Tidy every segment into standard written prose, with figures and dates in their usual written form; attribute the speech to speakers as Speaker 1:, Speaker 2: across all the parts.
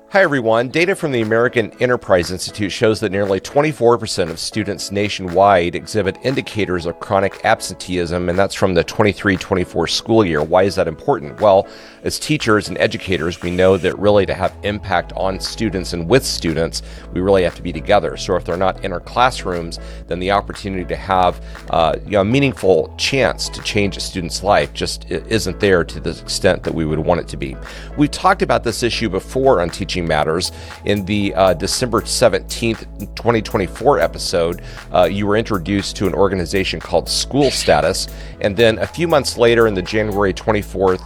Speaker 1: Hi, everyone. Data from the American Enterprise Institute shows that nearly 24% of students nationwide exhibit indicators of chronic absenteeism, and that's from the 23-24 school year. Why is that important? Well, as teachers and educators, we know that really to have impact on students and with students, we really have to be together. So if they're not in our classrooms, then the opportunity to have a meaningful chance to change a student's life just isn't there to the extent that we would want it to be. We've talked about this issue before on Teaching Matters. In the December 17th, 2024 episode, you were introduced to an organization called School Status. And then a few months later, in the January 24th,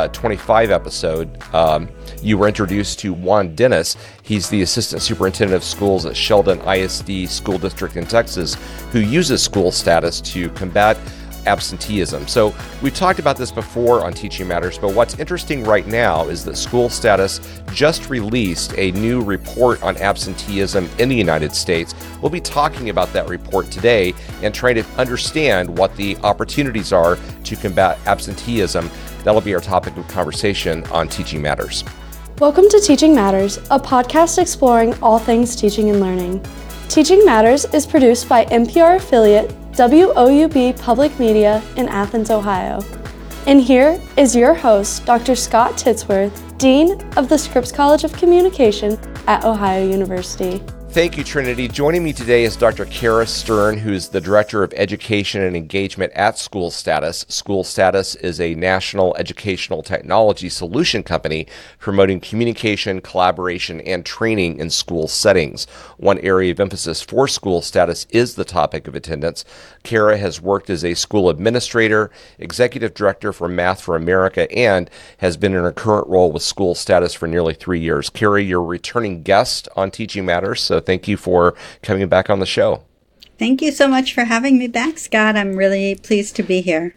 Speaker 1: 25 episode, you were introduced to Juan Dennis. He's the Assistant Superintendent of Schools at Sheldon ISD School District in Texas, who uses School Status to combat absenteeism. So we've talked about this before on Teaching Matters, but what's interesting right now is that School Status just released a new report on absenteeism in the United States. We'll be talking about that report today and trying to understand what the opportunities are to combat absenteeism. That'll be our topic of conversation on Teaching Matters.
Speaker 2: Welcome to Teaching Matters, a podcast exploring all things teaching and learning. Teaching Matters is produced by NPR affiliate WOUB Public Media in Athens, Ohio. And here is your host, Dr. Scott Titsworth, Dean of the Scripps College of Communication at Ohio University.
Speaker 1: Thank you, Trinity. Joining me today is Dr. Kara Stern, who's the Director of Education and Engagement at School Status. School Status is a national educational technology solution company promoting communication, collaboration, and training in school settings. One area of emphasis for School Status is the topic of attendance. Kara has worked as a school administrator, executive director for Math for America, and has been in her current role with School Status for nearly 3 years. Kara, you're a returning guest on Teaching Matters, so thank you for coming back on the show.
Speaker 3: Thank you so much for having me back, Scott. I'm really pleased to be here.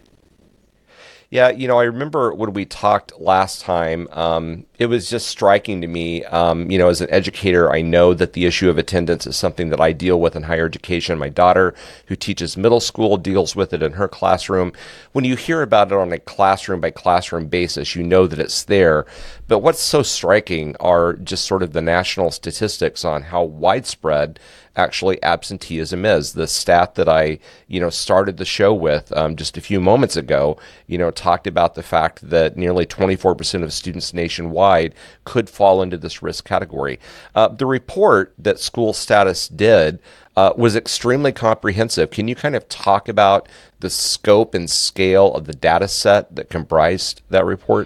Speaker 1: Yeah, I remember when we talked last time, it was just striking to me, as an educator, I know that the issue of attendance is something that I deal with in higher education. My daughter, who teaches middle school, deals with it in her classroom. When you hear about it on a classroom by classroom basis, you know that it's there. But what's so striking are just sort of the national statistics on how widespread actually absenteeism is. The stat that I, started the show with just a few moments ago, talked about the fact that nearly 24% of students nationwide could fall into this risk category. The report that School Status did was extremely comprehensive. Can you kind of talk about the scope and scale of the data set that comprised that report?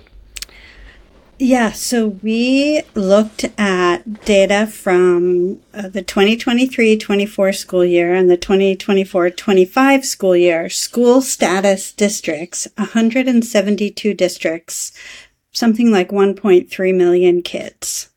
Speaker 3: Yeah, so we looked at data from the 2023-24 school year and the 2024-25 school year, School Status districts, 172 districts, something like 1.3 million kids.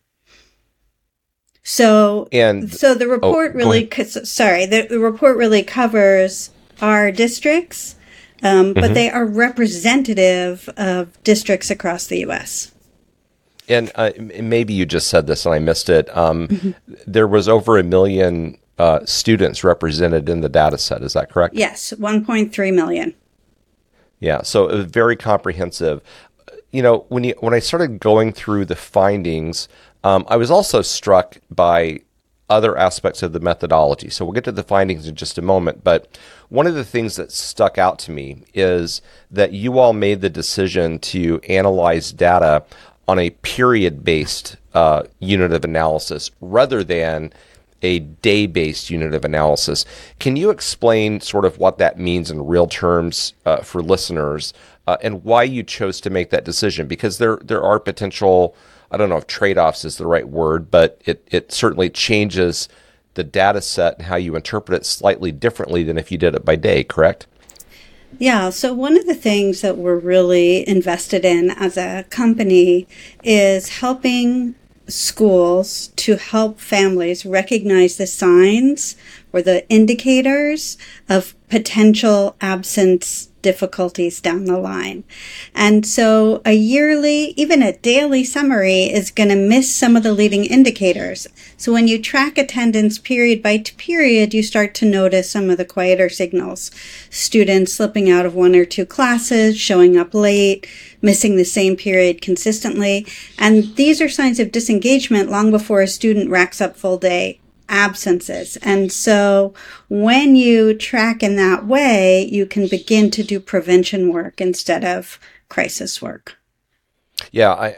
Speaker 3: So the report the report really covers our districts, but they are representative of districts across the U.S.
Speaker 1: And maybe you just said this and I missed it. There was over 1 million students represented in the data set. Is that correct?
Speaker 3: Yes, 1.3 million.
Speaker 1: Yeah, so it was very comprehensive. When I started going through the findings, I was also struck by other aspects of the methodology. So we'll get to the findings in just a moment. But one of the things that stuck out to me is that you all made the decision to analyze data on a period-based unit of analysis rather than a day-based unit of analysis. Can you explain sort of what that means in real terms for listeners and why you chose to make that decision? Because there are potential, I don't know if trade-offs is the right word, but it certainly changes the data set and how you interpret it slightly differently than if you did it by day, correct?
Speaker 3: Yeah, so one of the things that we're really invested in as a company is helping schools to help families recognize the signs or the indicators of potential absence difficulties down the line. And so a yearly, even a daily summary is going to miss some of the leading indicators. So when you track attendance period by period, you start to notice some of the quieter signals. Students slipping out of one or two classes, showing up late, missing the same period consistently. And these are signs of disengagement long before a student racks up full day absences. And so when you track in that way, you can begin to do prevention work instead of crisis work.
Speaker 1: Yeah,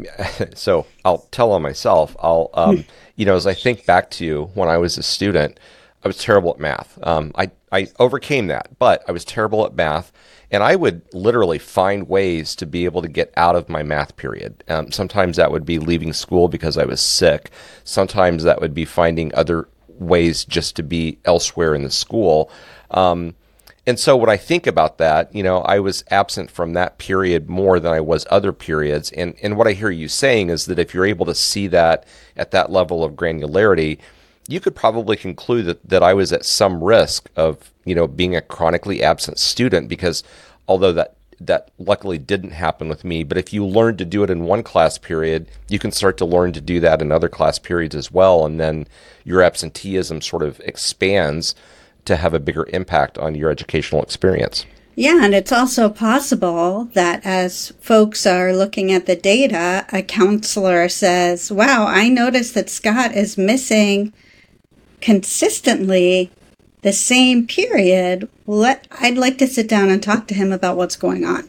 Speaker 1: so I'll tell on myself. As I think back to when I was a student, I was terrible at math. I overcame that, but I was terrible at math. And I would literally find ways to be able to get out of my math period. Sometimes that would be leaving school because I was sick. Sometimes that would be finding other ways just to be elsewhere in the school. And so when I think about that, I was absent from that period more than I was other periods. And what I hear you saying is that if you're able to see that at that level of granularity, you could probably conclude that I was at some risk of, being a chronically absent student, because although that luckily didn't happen with me, but if you learn to do it in one class period, you can start to learn to do that in other class periods as well. And then your absenteeism sort of expands to have a bigger impact on your educational experience.
Speaker 3: Yeah, and it's also possible that as folks are looking at the data, a counselor says, wow, I noticed that Scott is missing consistently the same period. I'd like to sit down and talk to him about what's going on.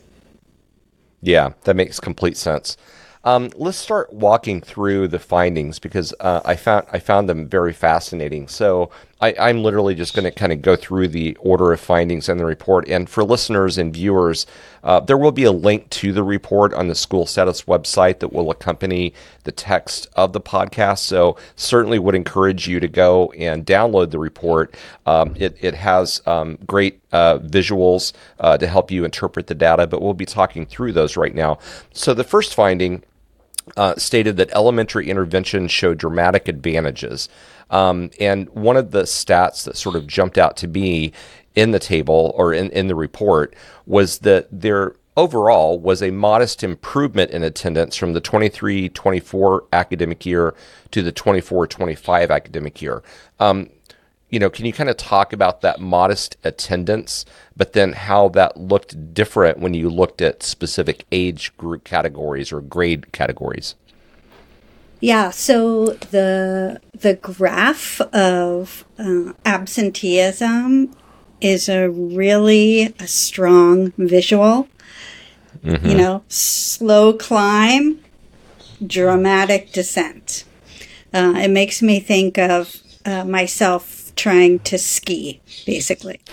Speaker 1: Yeah, that makes complete sense. Let's start walking through the findings, because I found them very fascinating. So I'm literally just going to kind of go through the order of findings in the report. And for listeners and viewers, there will be a link to the report on the School Status website that will accompany the text of the podcast. So certainly would encourage you to go and download the report. It has great visuals to help you interpret the data, but we'll be talking through those right now. So the first finding stated that elementary intervention showed dramatic advantages. And one of the stats that sort of jumped out to me in the table or in the report was that there overall was a modest improvement in attendance from the 23-24 academic year to the 24-25 academic year. Can you kind of talk about that modest attendance, but then how that looked different when you looked at specific age group categories or grade categories?
Speaker 3: Yeah, so the graph of absenteeism is a strong visual. Mm-hmm. Slow climb, dramatic descent. It makes me think of myself trying to ski, basically.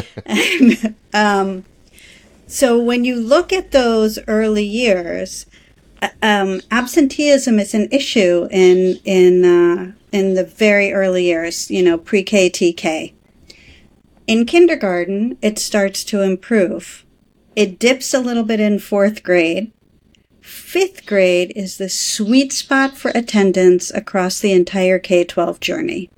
Speaker 3: So when you look at those early years, absenteeism is an issue in the very early years, pre-K, TK. In kindergarten, it starts to improve. It dips a little bit in 4th grade. 5th grade is the sweet spot for attendance across the entire K-12 journey.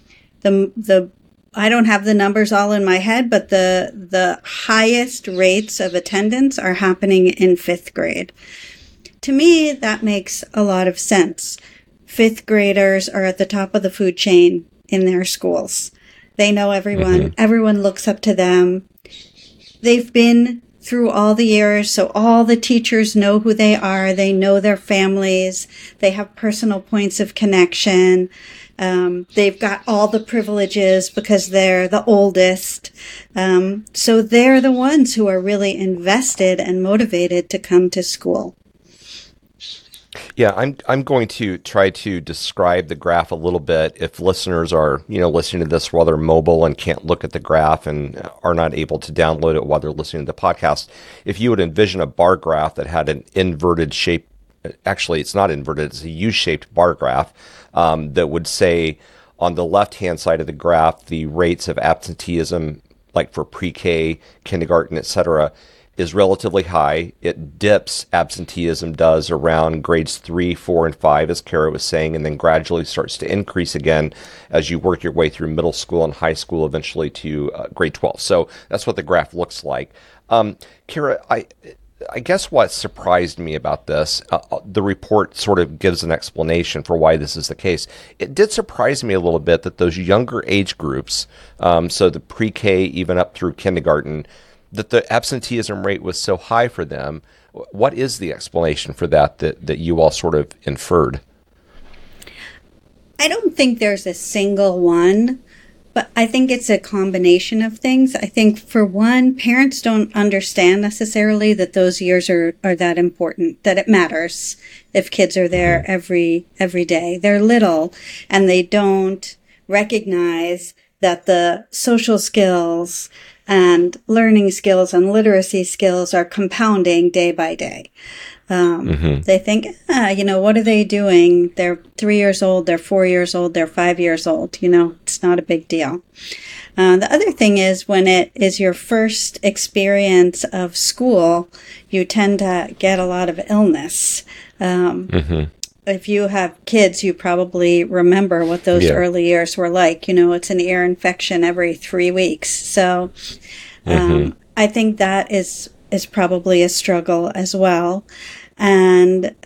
Speaker 3: I don't have the numbers all in my head, but the highest rates of attendance are happening in 5th grade. To me, that makes a lot of sense. 5th graders are at the top of the food chain in their schools. They know everyone. Mm-hmm. Everyone looks up to them. They've been through all the years, so all the teachers know who they are. They know their families. They have personal points of connection. They've got all the privileges because they're the oldest. So they're the ones who are really invested and motivated to come to school.
Speaker 1: Yeah, I'm going to try to describe the graph a little bit. If listeners are, listening to this while they're mobile and can't look at the graph and are not able to download it while they're listening to the podcast, if you would envision a bar graph that had an inverted shape, actually it's not inverted, it's a U-shaped bar graph, that would say on the left-hand side of the graph, the rates of absenteeism, like for pre-K, kindergarten, etc., is relatively high. It dips, absenteeism does, around grades 3, 4, and 5, as Kara was saying, and then gradually starts to increase again as you work your way through middle school and high school, eventually to grade 12. So that's what the graph looks like. Kara, I guess what surprised me about this, the report sort of gives an explanation for why this is the case. It did surprise me a little bit that those younger age groups, so the pre-K even up through kindergarten, that the absenteeism rate was so high for them. What is the explanation for that you all sort of inferred?
Speaker 3: I don't think there's a single one, but I think it's a combination of things. I think, for one, parents don't understand necessarily that those years are that important, that it matters if kids are there every day. They're little, and they don't recognize that the social skills and learning skills and literacy skills are compounding day by day. They think, what are they doing? They're 3 years old, they're 4 years old, they're 5 years old. It's not a big deal. The other thing is, when it is your first experience of school, you tend to get a lot of illness. If you have kids, you probably remember what those early years were like. It's an ear infection every 3 weeks. So I think that is probably a struggle as well. And,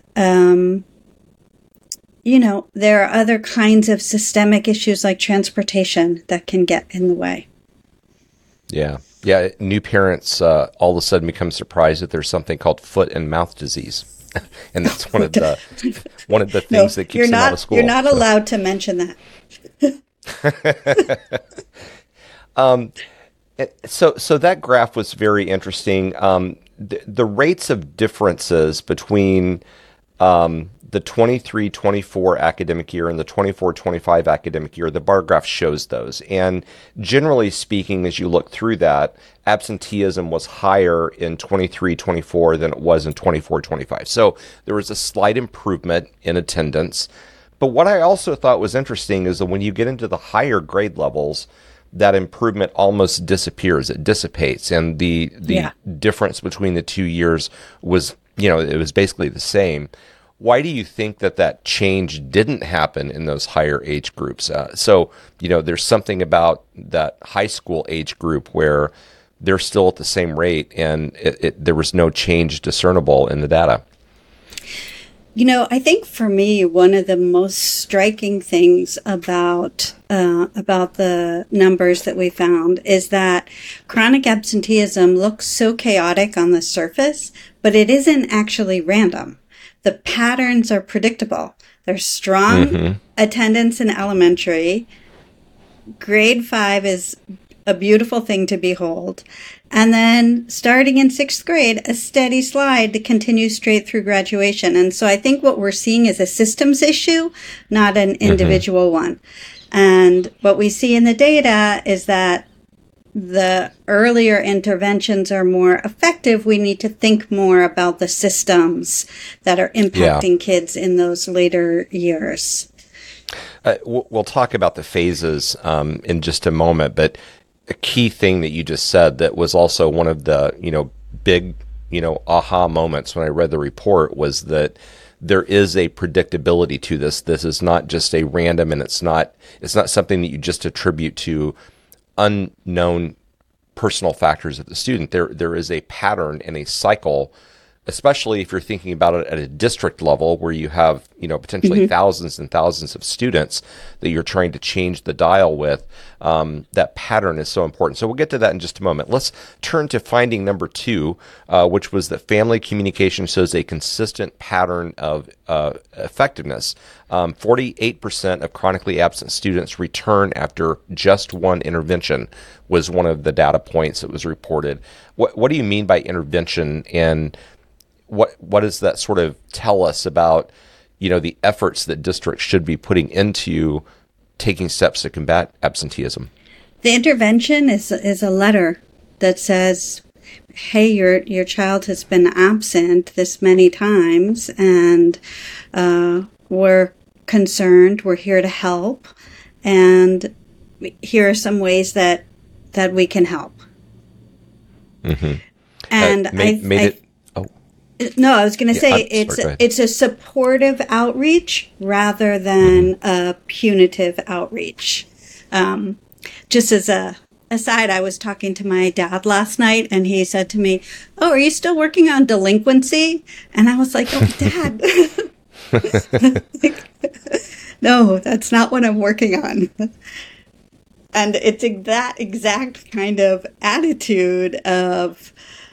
Speaker 3: there are other kinds of systemic issues like transportation that can get in the way. Yeah.
Speaker 1: Yeah. New parents all of a sudden become surprised that there's something called foot and mouth disease. And that's one of the things that keeps them out of school.
Speaker 3: You're not allowed to mention that.
Speaker 1: So that graph was very interesting. The rates of differences between the 23-24 academic year and the 24-25 academic year, the bar graph shows those. And generally speaking, as you look through that, absenteeism was higher in 23-24 than it was in 24-25. So there was a slight improvement in attendance. But what I also thought was interesting is that when you get into the higher grade levels, that improvement almost disappears. It dissipates. And the difference between the 2 years was, it was basically the same. Why do you think that change didn't happen in those higher age groups? So there's something about that high school age group where they're still at the same rate, and there was no change discernible in the data.
Speaker 3: I think for me, one of the most striking things about the numbers that we found is that chronic absenteeism looks so chaotic on the surface, but it isn't actually random. The patterns are predictable. There's strong attendance in elementary. Grade 5 is a beautiful thing to behold. And then starting in 6th grade, a steady slide to continue straight through graduation. And so I think what we're seeing is a systems issue, not an individual one. And what we see in the data is that the earlier interventions are more effective. We need to think more about the systems that are impacting kids in those later years.
Speaker 1: We'll talk about the phases in just a moment, but a key thing that you just said that was also one of the, big, aha moments when I read the report was that there is a predictability to this. This is not just a random, and it's not something that you just attribute to unknown personal factors of the student. There is a pattern and a cycle, especially if you're thinking about it at a district level where you have, potentially thousands and thousands of students that you're trying to change the dial with. That pattern is so important. So we'll get to that in just a moment. Let's turn to finding number 2, which was that family communication shows a consistent pattern of effectiveness. 48% of chronically absent students return after just one intervention was one of the data points that was reported. What do you mean by intervention, and what does that sort of tell us about, the efforts that districts should be putting into taking steps to combat absenteeism?
Speaker 3: The intervention is a letter that says, hey, your child has been absent this many times, and we're concerned, we're here to help, and here are some ways that we can help. And I was going to say it's a supportive outreach rather than a punitive outreach. Just as a aside, I was talking to my dad last night and he said to me, "Oh, are you still working on delinquency?" And I was like, "Oh, Dad." No, that's not what I'm working on. And it's that exact kind of attitude of,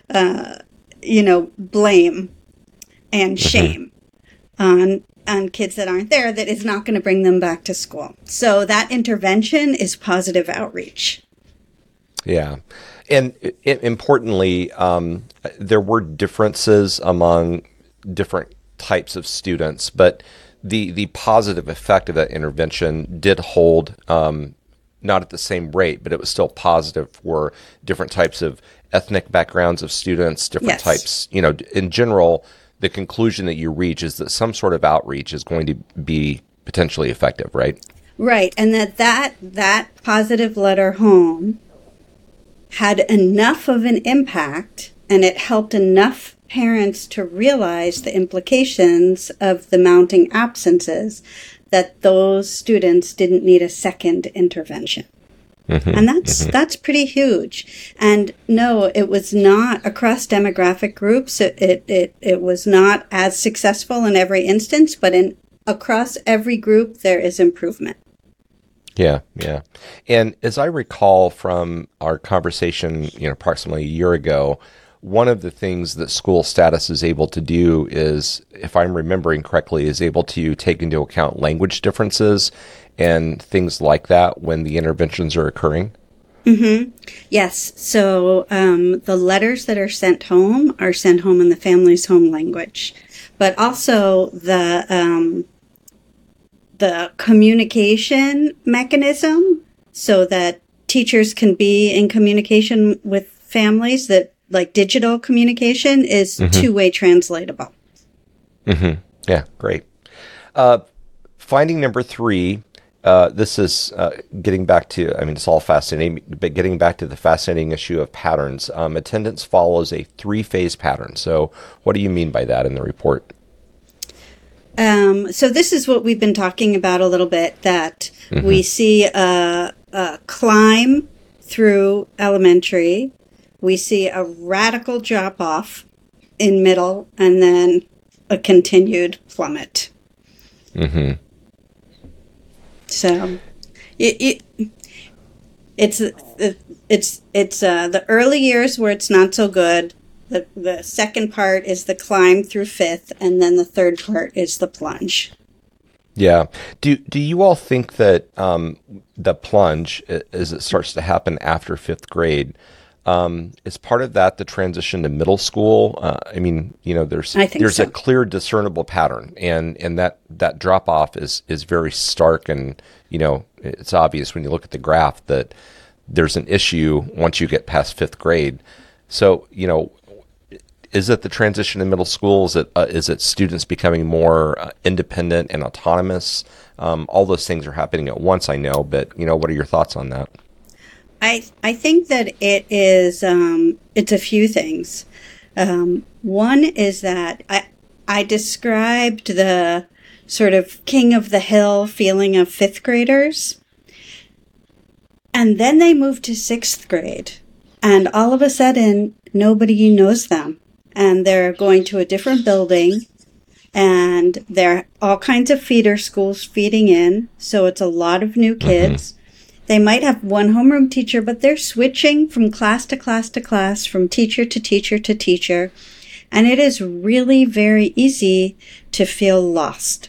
Speaker 3: blame and shame on kids that aren't there that is not going to bring them back to school. So that intervention is positive outreach.
Speaker 1: Yeah. And importantly, there were differences among different types of students, but the positive effect of that intervention did hold, not at the same rate, but it was still positive for different types of ethnic backgrounds of students, different types, in general. The conclusion that you reach is that some sort of outreach is going to be potentially effective, right?
Speaker 3: Right. And that positive letter home had enough of an impact, and it helped enough parents to realize the implications of the mounting absences, that those students didn't need a second intervention. And that's pretty huge. And no, it was not across demographic groups. It was not as successful in every instance, but across every group, there is improvement.
Speaker 1: Yeah. And as I recall from our conversation, approximately a year ago, one of the things that school status is able to do is, if I'm remembering correctly, is able to take into account language differences and things like that when the interventions are occurring.
Speaker 3: Yes. So the letters that are sent home in the family's home language, but also the communication mechanism, so that teachers can be in communication with families, that like digital communication is two-way translatable.
Speaker 1: Yeah, great. Finding number 3, this is getting back to, it's all fascinating, but getting back to the fascinating issue of patterns. Attendance follows a 3-phase pattern. So what do you mean by that in the report?
Speaker 3: So this is what we've been talking about a little bit, that we see a climb through elementary. We see a radical drop off in middle, and then a continued plummet. So it's the early years where it's not so good. The second part is the climb through 5th, and then the third part is the plunge.
Speaker 1: Yeah. Do you all think that the plunge, as it starts to happen after 5th grade, is part of that the transition to middle school? There's a clear discernible pattern, and that drop off is very stark, and it's obvious when you look at the graph that there's an issue once you get past 5th grade. So is it the transition to middle school? Is it students becoming more independent and autonomous? All those things are happening at once, I know, but what are your thoughts on that?
Speaker 3: I think that it is, it's a few things. One is that I described the sort of king of the hill feeling of 5th graders. And then they moved to 6th grade, and all of a sudden nobody knows them, and they're going to a different building, and there are all kinds of feeder schools feeding in. So it's a lot of new kids. They might have one homeroom teacher, but they're switching from class to class to class, from teacher to teacher to teacher. And it is really very easy to feel lost.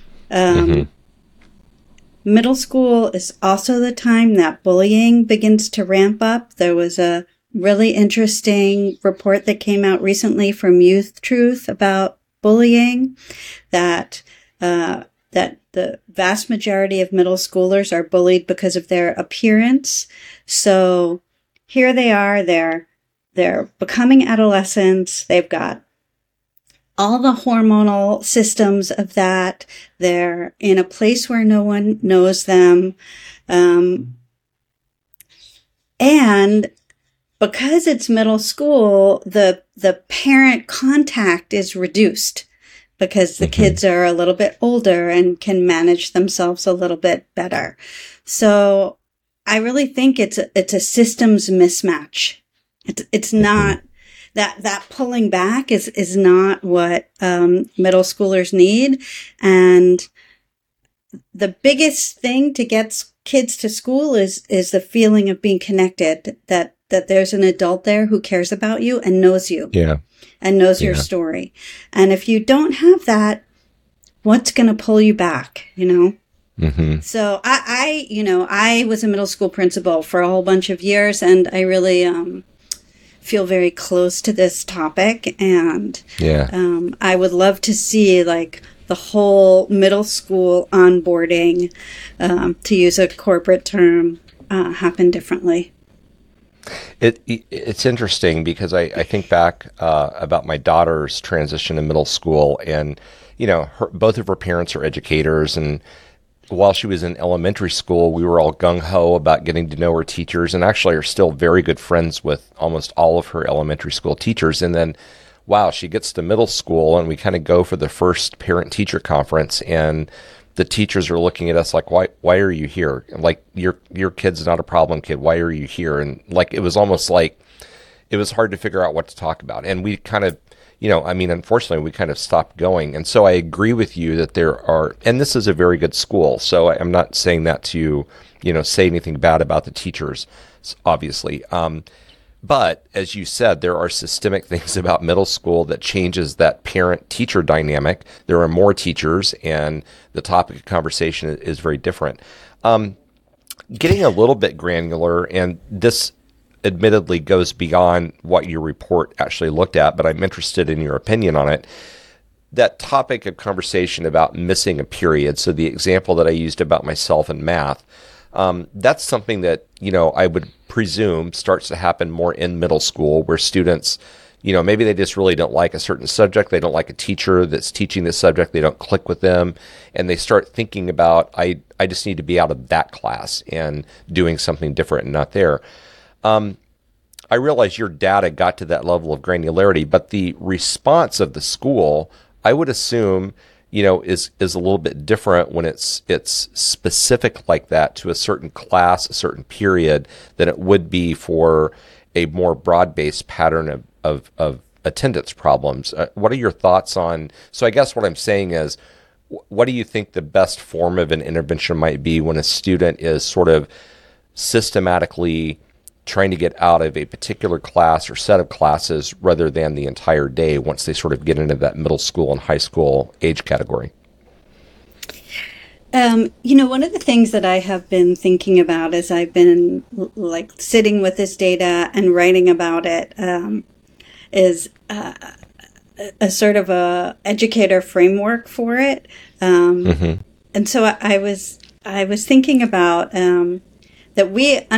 Speaker 3: Middle school is also the time that bullying begins to ramp up. There was a really interesting report that came out recently from Youth Truth about bullying, that the vast majority of middle schoolers are bullied because of their appearance. So here they are, they're becoming adolescents. They've got all the hormonal systems of that. They're in a place where no one knows them. And because it's middle school, the parent contact is reduced, because the kids are a little bit older and can manage themselves a little bit better. So I really think it's a systems mismatch. It's not that pulling back is not what middle schoolers need. And the biggest thing to get kids to school is the feeling of being connected, that there's an adult there who cares about you and knows you.
Speaker 1: Yeah.
Speaker 3: And knows your story. And if you don't have that, what's going to pull you back, you know?
Speaker 1: Mm-hmm.
Speaker 3: So I was a middle school principal for a whole bunch of years, and I really feel very close to this topic. And I would love to see like the whole middle school onboarding, to use a corporate term, happen differently.
Speaker 1: It's interesting because I think back about my daughter's transition to middle school, and both of her parents are educators, and while she was in elementary school, we were all gung-ho about getting to know her teachers, and actually are still very good friends with almost all of her elementary school teachers. And then, wow, she gets to middle school, and we kind of go for the first parent-teacher conference, and the teachers are looking at us like, why are you here? Like, your kid's not a problem kid. Why are you here? And like, it was almost like it was hard to figure out what to talk about. And we kind of, unfortunately, we kind of stopped going. And so I agree with you that there are, and this is a very good school. So I'm not saying that to, say anything bad about the teachers, obviously. But as you said, there are systemic things about middle school that changes that parent-teacher dynamic. There are more teachers, and the topic of conversation is very different. Getting a little bit granular, and this admittedly goes beyond what your report actually looked at, but I'm interested in your opinion on it. That topic of conversation about missing a period, so the example that I used about myself in math, that's something that, I would presume starts to happen more in middle school, where students, maybe they just really don't like a certain subject. They don't like a teacher that's teaching this subject. They don't click with them. And they start thinking about, I just need to be out of that class and doing something different and not there. I realize your data got to that level of granularity, but the response of the school, I would assume, is a little bit different when it's specific like that to a certain class, a certain period, than it would be for a more broad-based pattern of attendance problems. What are your thoughts on? So I guess what I'm saying is, what do you think the best form of an intervention might be when a student is sort of systematically trying to get out of a particular class or set of classes rather than the entire day once they sort of get into that middle school and high school age category?
Speaker 3: One of the things that I have been thinking about as I've been like sitting with this data and writing about it, is a sort of a educator framework for it. And so I was thinking about, that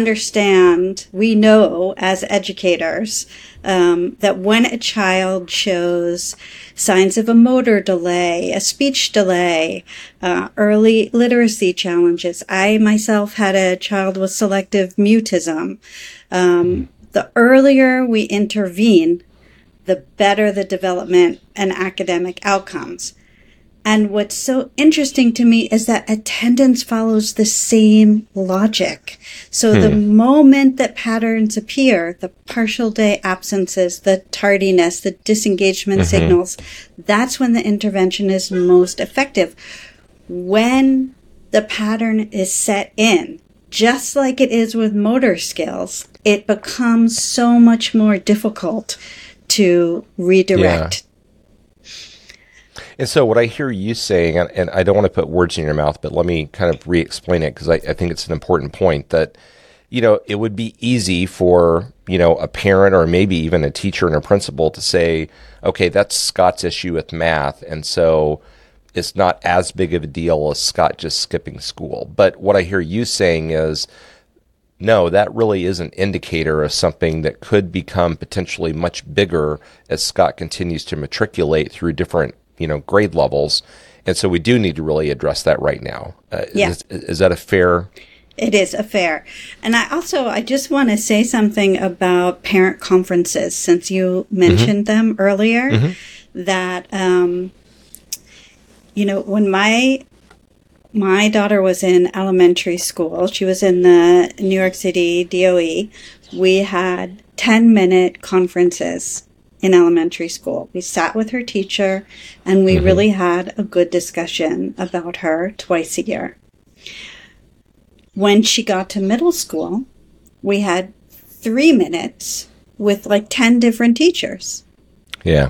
Speaker 3: we know as educators, that when a child shows signs of a motor delay, a speech delay, early literacy challenges. I myself had a child with selective mutism. The earlier we intervene, the better the development and academic outcomes. And what's so interesting to me is that attendance follows the same logic. So the moment that patterns appear, the partial day absences, the tardiness, the disengagement signals, that's when the intervention is most effective. When the pattern is set in, just like it is with motor skills, it becomes so much more difficult to redirect.
Speaker 1: And so what I hear you saying, and I don't want to put words in your mouth, but let me kind of re-explain it, because I think it's an important point, that, it would be easy for, a parent or maybe even a teacher and a principal to say, okay, that's Scott's issue with math, and so it's not as big of a deal as Scott just skipping school. But what I hear you saying is, no, that really is an indicator of something that could become potentially much bigger as Scott continues to matriculate through different grade levels. And so we do need to really address that right now. Is that a fair?
Speaker 3: It is a fair. And I just want to say something about parent conferences, since you mentioned them earlier, that, when my daughter was in elementary school. She was in the New York City DOE. We had 10-minute conferences in elementary school. We sat with her teacher and we really had a good discussion about her twice a year. When she got to middle school, we had 3 minutes with like 10 different teachers.
Speaker 1: Yeah.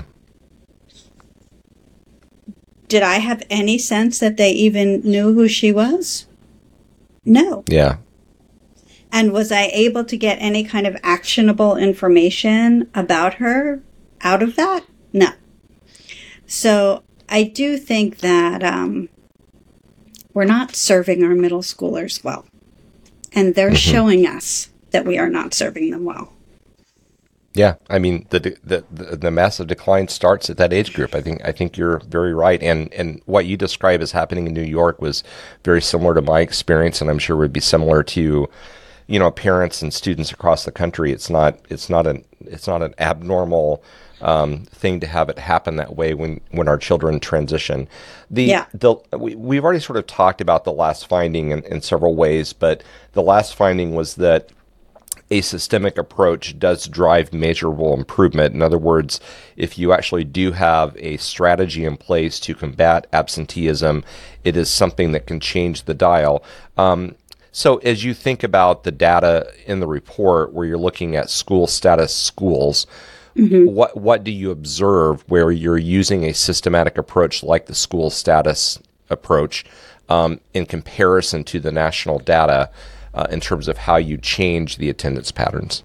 Speaker 3: Did I have any sense that they even knew who she was? No.
Speaker 1: Yeah.
Speaker 3: And was I able to get any kind of actionable information about her out of that? No. So I do think that we're not serving our middle schoolers well. And they're showing us that we are not serving them well.
Speaker 1: Yeah, I mean the massive decline starts at that age group. I think you're very right, and what you describe as happening in New York was very similar to my experience, and I'm sure would be similar to, parents and students across the country. It's not an abnormal thing to have it happen that way when our children transition. We've already sort of talked about the last finding in several ways, but the last finding was that a systemic approach does drive measurable improvement. In other words, if you actually do have a strategy in place to combat absenteeism, it is something that can change the dial. So as you think about the data in the report where you're looking at school status schools, what do you observe where you're using a systematic approach like the school status approach in comparison to the national data? In terms of how you change the attendance patterns?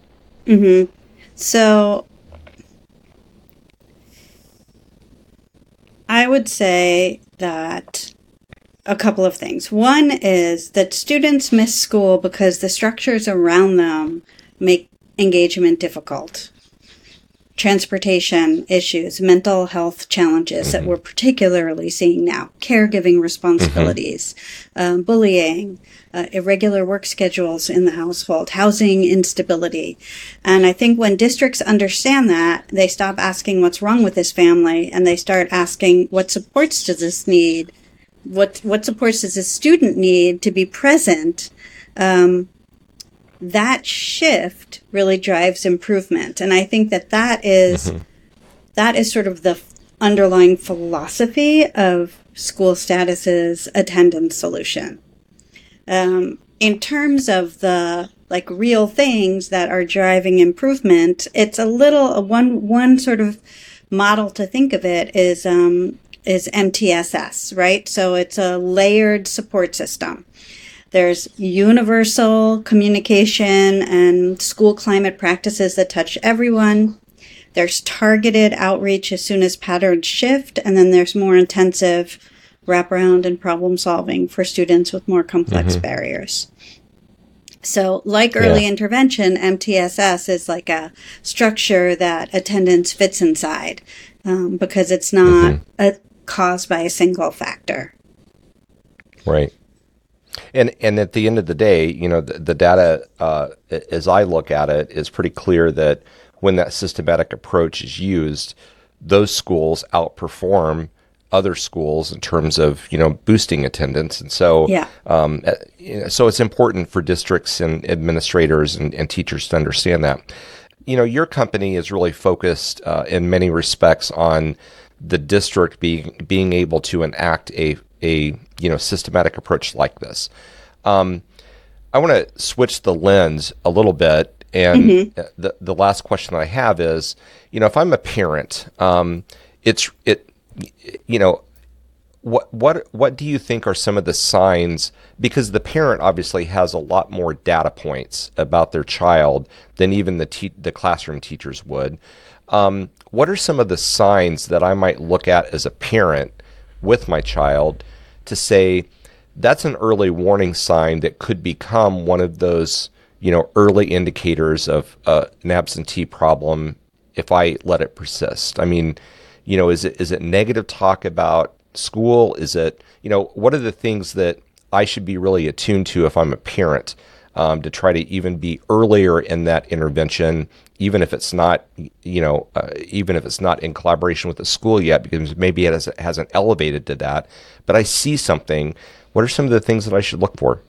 Speaker 3: So I would say that a couple of things. One is that students miss school because the structures around them make engagement difficult. Transportation issues, mental health challenges that we're particularly seeing now, caregiving responsibilities, bullying, irregular work schedules in the household, housing instability. And I think when districts understand that, they stop asking what's wrong with this family and they start asking what supports does this need? What supports does this student need to be present? That shift really drives improvement. And I think that is sort of the underlying philosophy of school status's attendance solution. In terms of the real things that are driving improvement, it's a little one sort of model to think of it is MTSS, right? So it's a layered support system. There's universal communication and school climate practices that touch everyone. There's targeted outreach as soon as patterns shift. And then there's more intensive wraparound and problem solving for students with more complex barriers. So like early intervention, MTSS is like a structure that attendance fits inside because it's not caused by a single factor.
Speaker 1: Right. And at the end of the day, the data, as I look at it, is pretty clear that when that systematic approach is used, those schools outperform other schools in terms of, boosting attendance. And so, so it's important for districts and administrators and teachers to understand that. Your company is really focused in many respects on the district being able to enact a systematic approach like this. I want to switch the lens a little bit, and the last question that I have is, if I'm a parent, what do you think are some of the signs? Because the parent obviously has a lot more data points about their child than even the classroom teachers would. What are some of the signs that I might look at as a parent with my child to say that's an early warning sign that could become one of those, early indicators of an absentee problem if I let it persist? I mean, is it negative talk about school? Is it, what are the things that I should be really attuned to if I'm a parent to try to even be earlier in that intervention, even if it's not, even if it's not in collaboration with the school yet, because maybe it hasn't elevated to that. But I see something. What are some of the things that I should look for?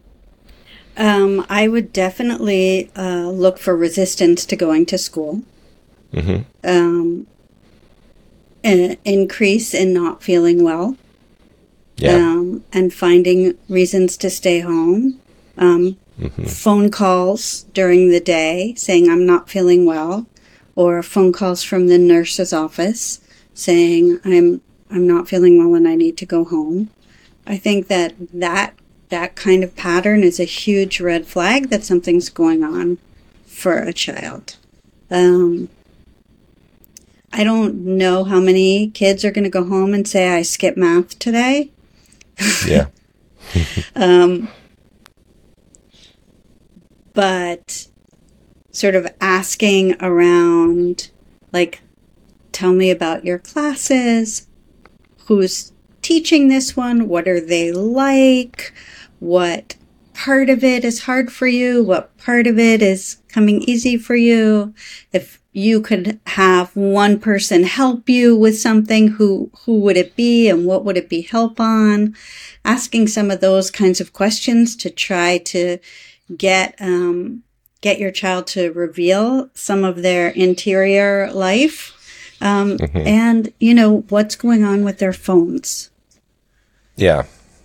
Speaker 3: I would definitely look for resistance to going to school. An increase in not feeling well. And finding reasons to stay home. Phone calls during the day saying I'm not feeling well, or phone calls from the nurse's office saying I'm not feeling well and I need to go home. I think that kind of pattern is a huge red flag that something's going on for a child. I don't know how many kids are going to go home and say, I skipped math today.
Speaker 1: Yeah.
Speaker 3: But sort of asking around, like, tell me about your classes. Who's teaching this one? What are they like? What part of it is hard for you? What part of it is coming easy for you? If you could have one person help you with something, who would it be and what would it be help on? Asking some of those kinds of questions to try to get your child to reveal some of their interior life. And, what's going on with their phones.
Speaker 1: Yeah.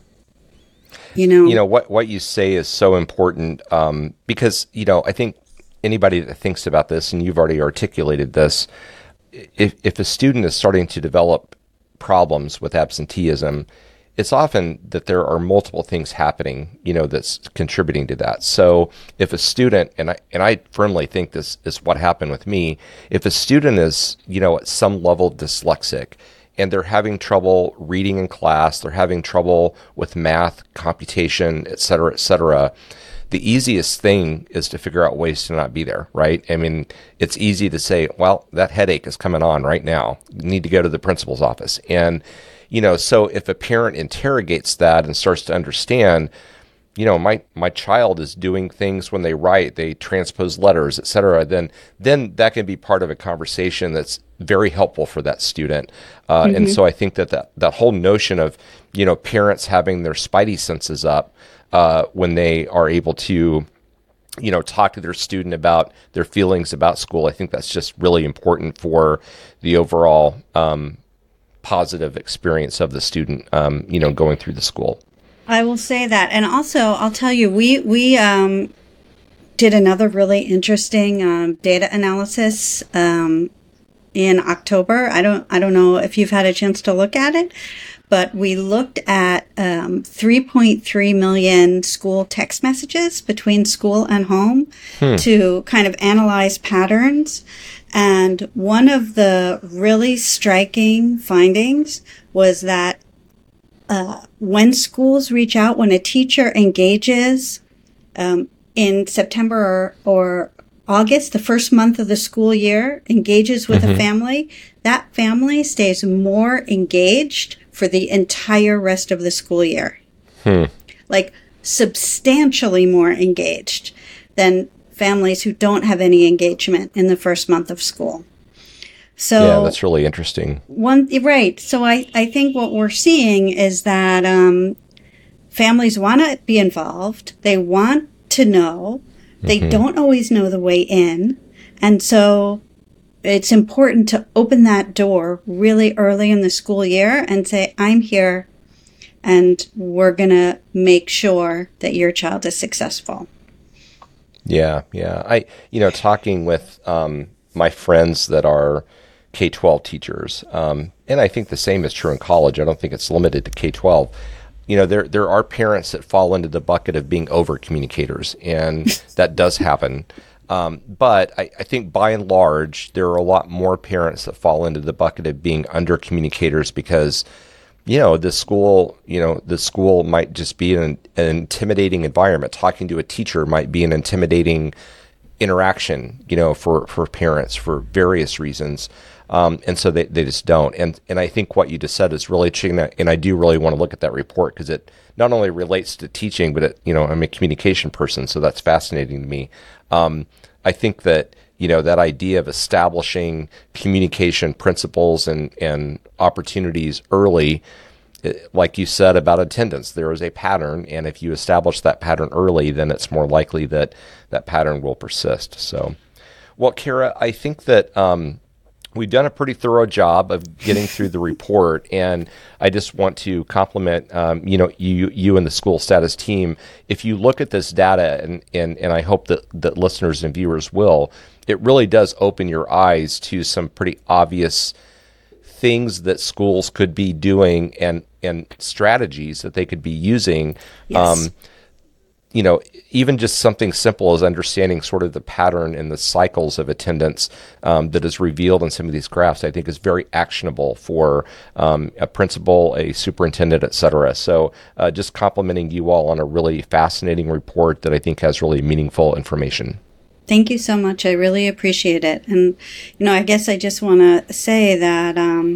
Speaker 1: What you say is so important, because, I think anybody that thinks about this, and you've already articulated this, if a student is starting to develop problems with absenteeism, it's often that there are multiple things happening, that's contributing to that. So if a student, and I firmly think this is what happened with me, if a student is, at some level dyslexic, and they're having trouble reading in class, they're having trouble with math, computation, et cetera, the easiest thing is to figure out ways to not be there, right? I mean, it's easy to say, well, that headache is coming on right now. You need to go to the principal's office. And, so if a parent interrogates that and starts to understand, my child is doing things when they write, they transpose letters, et cetera, then that can be part of a conversation that's very helpful for that student. And so I think that whole notion of, parents having their spidey senses up when they are able to, talk to their student about their feelings about school, I think that's just really important for the overall positive experience of the student, going through the school.
Speaker 3: I will say that. And also, I'll tell you, we did another really interesting data analysis in October. I don't know if you've had a chance to look at it, but we looked at 3.3 million school text messages between school and home to kind of analyze patterns. And one of the really striking findings was that when schools reach out, when a teacher engages in September or August, the first month of the school year, engages with a family, that family stays more engaged for the entire rest of the school year. Like substantially more engaged than families who don't have any engagement in the first month of school. So
Speaker 1: yeah, that's really interesting.
Speaker 3: Right. So I think what we're seeing is that families want to be involved. They want to know. They don't always know the way in. And so it's important to open that door really early in the school year and say, I'm here and we're going to make sure that your child is successful.
Speaker 1: Yeah. Talking with my friends that are K-12 teachers, and I think the same is true in college. I don't think it's limited to K-12. There are parents that fall into the bucket of being over communicators, and that does happen. But I think by and large, there are a lot more parents that fall into the bucket of being under communicators because, the school might just be an intimidating environment. Talking to a teacher might be an intimidating interaction, for parents for various reasons. And so they just don't. And I think what you just said is really interesting, and I do really want to look at that report because it not only relates to teaching, but I'm a communication person, so that's fascinating to me. I think that, that idea of establishing communication principles and opportunities early, like you said about attendance, there is a pattern, and if you establish that pattern early, then it's more likely that that pattern will persist. So, well, Kara, I think that we've done a pretty thorough job of getting through the report, and I just want to compliment you and the school status team. If you look at this data, and I hope that listeners and viewers will, it really does open your eyes to some pretty obvious things that schools could be doing and strategies that they could be using.
Speaker 3: Yes.
Speaker 1: Even just something simple as understanding sort of the pattern and the cycles of attendance that is revealed in some of these graphs, I think is very actionable for a principal, a superintendent, et cetera. So just complimenting you all on a really fascinating report that I think has really meaningful information.
Speaker 3: Thank you so much. I really appreciate it. And, I guess I just want to say that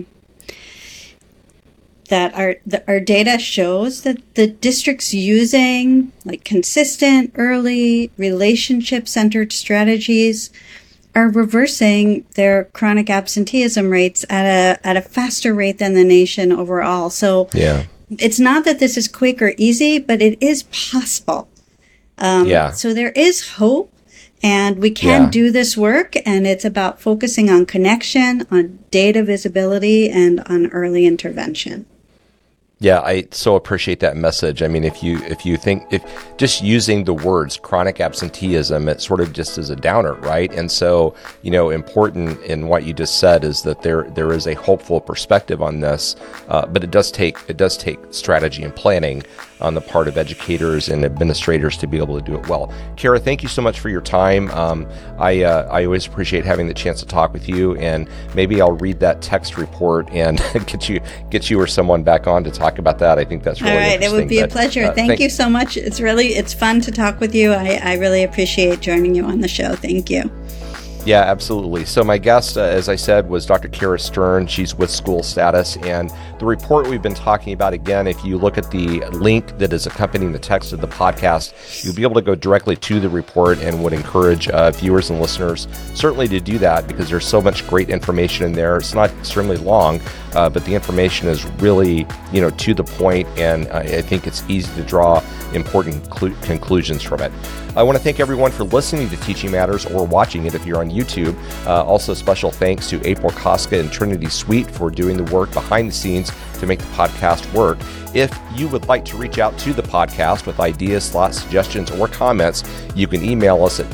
Speaker 3: our data shows that the districts using consistent, early, relationship-centered strategies are reversing their chronic absenteeism rates at a faster rate than the nation overall. So It's not that this is quick or easy, but it is possible. So there is hope. And we can do this work, and it's about focusing on connection, on data visibility, and on early intervention.
Speaker 1: Yeah, I so appreciate that message. I mean, if you think just using the words chronic absenteeism, it sort of just is a downer, right? And so, important in what you just said is that there is a hopeful perspective on this, but it does take strategy and planning on the part of educators and administrators to be able to do it well. Kara, thank you so much for your time. I always appreciate having the chance to talk with you, and maybe I'll read that text report and get you or someone back on to talk about that. I think that's really interesting.
Speaker 3: All right, it would be a pleasure. Thank you so much. It's fun to talk with you. I really appreciate joining you on the show. Thank you.
Speaker 1: Yeah, absolutely. So my guest, as I said, was Dr. Kara Stern. She's with School Status. And the report we've been talking about, again, if you look at the link that is accompanying the text of the podcast, you'll be able to go directly to the report, and would encourage viewers and listeners certainly to do that, because there's so much great information in there. It's not extremely long, but the information is really, to the point, and I think it's easy to draw important conclusions from it. I want to thank everyone for listening to Teaching Matters or watching it if you're on YouTube. Also, special thanks to April Koska and Trinity Sweet for doing the work behind the scenes to make the podcast work. If you would like to reach out to the podcast with ideas, thoughts, suggestions, or comments, you can email us at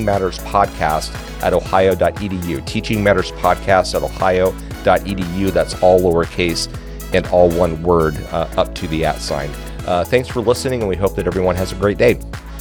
Speaker 1: teachingmatterspodcast@ohio.edu. teachingmatterspodcast@ohio.edu. That's all lowercase and all one word up to the @ sign. Thanks for listening, and we hope that everyone has a great day.